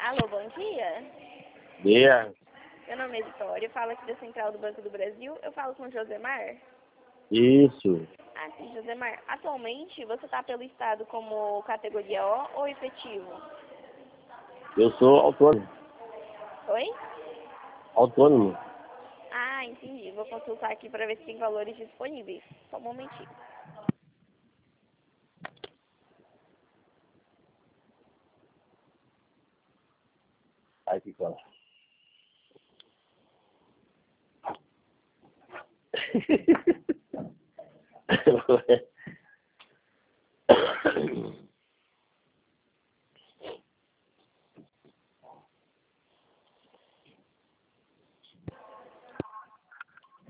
Alô, bom dia. Dia. Meu nome é Vitória, eu falo aqui da Central do Banco do Brasil. Eu falo com o Josemar. Isso. Ah, sim, Josemar. Atualmente, você está pelo Estado como categoria O ou efetivo? Eu sou autônomo. Oi? Autônomo. Ah, entendi. Vou consultar aqui para ver se tem valores disponíveis. Só um momentinho. Aí fica lá.